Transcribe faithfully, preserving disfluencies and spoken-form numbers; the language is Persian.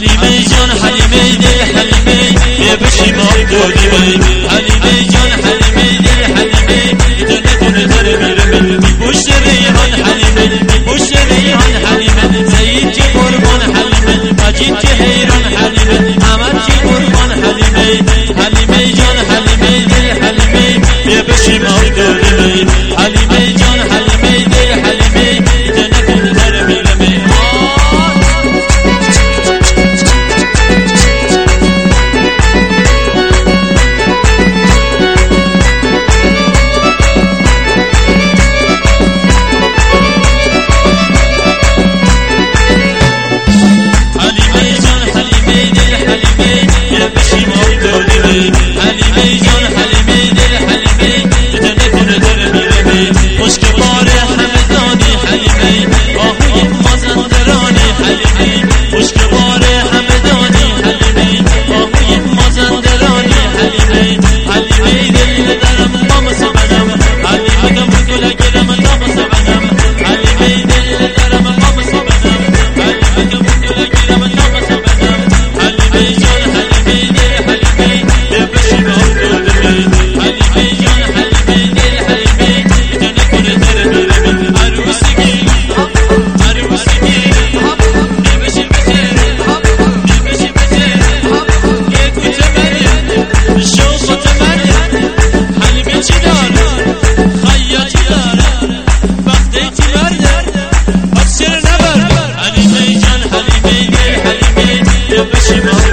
حلیمه جان حلیمه دل حلیمه بیا بشیم آب داریمه حلیمه جان حلیمه دل حلیمه تو نکنه داره میره می پشت ریحان حلیمه می پشت ریحان حلیمه سعید که قربان حلیمه مجید که حیران حلیمه احمد که قربان حلیمه حلیمه جان حلیمه دل حلیمه بیا بشیم آب داریمه حلیمه جان حلیمه دل حلیمه تو نکنه داره میره می حلیمه جان حلیمه دل حلیمه تو نکنه داره میره می خوشگوار همدانی حلیمه آهوی مازندرانی حلیمه خوشگوار همدانی حلیمه آهوی مازندرانی حلیمه حلیمه دل درم مام سمنم حلیمه گم گل گرم نام سمنم حلیمه دل درم مام سمنم حلیمه گم گل گرم نام سمنم حلیمه جان حلیمه دل حلیمه حلیمه جان حلیمه دل حلیمه بیا بشیم